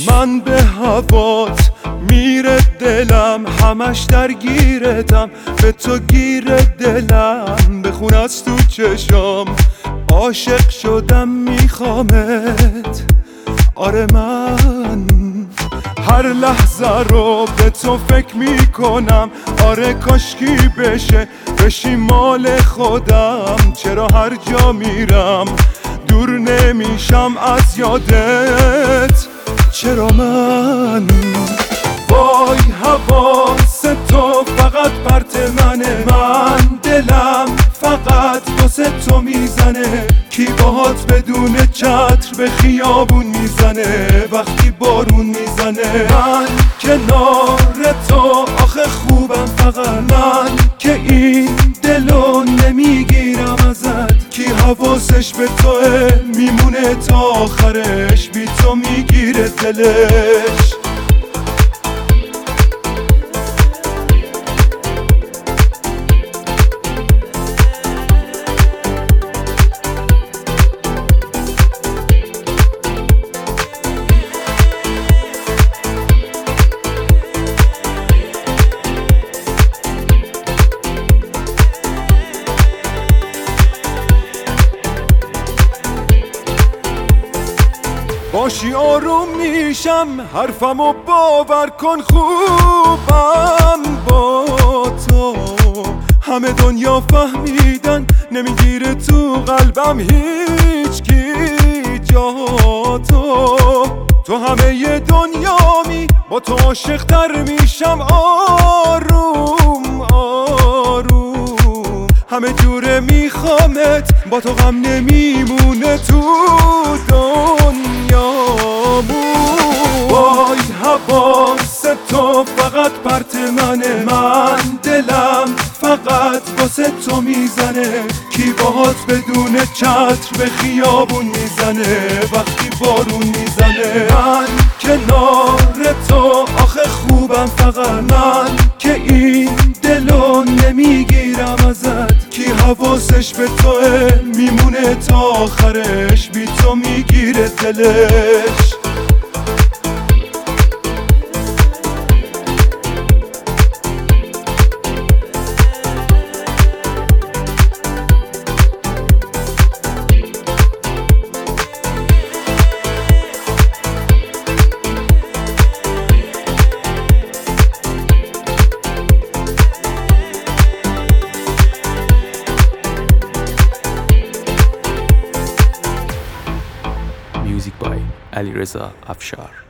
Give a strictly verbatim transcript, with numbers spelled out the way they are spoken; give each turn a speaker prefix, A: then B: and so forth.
A: من به هوات میره دلم، همش درگیرتم، به تو گیر دلم، بخون از تو چشام، عاشق شدم میخوامت. آره من هر لحظه رو به تو فکر میکنم، آره کاشکی بشه بشی مال خودم. چرا هر جا میرم دور نمیشم از یادت؟ چرا من وای حواس تو فقط پرت منه، من دلم فقط واسه تو میزنه. کی باهات بدون چتر به خیابون میزنه وقتی بارون میزنه؟ من کنار تو آخه خوبم فقط من، که این دلو نمیگیرم ازت. کی حواسش به توه میمونه تا آخرش، بی تو میگیره دلش. باشی آروم میشم، حرفمو باور کن، خوبم با تو. همه دنیا فهمیدن نمیگیره تو قلبم هیچ کی جا تو. تو همه دنیامی، با تو عاشق تر میشم آروم آروم. همه جوره میخوامت، با تو غم نمیمونه تو وای حواس تو فقط پرت منه، من دلم فقط واسه تو میزنه. کی باهات بدون چتر به خیابون میزنه وقتی بارون میزنه؟ من کنار تو آخه خوبم فقط من، که این دلو نمیگیرم ازت. کی حواسش به توه میمونه تا آخرش، بی تو میگیره دلش.
B: Music by علیرضا افشار.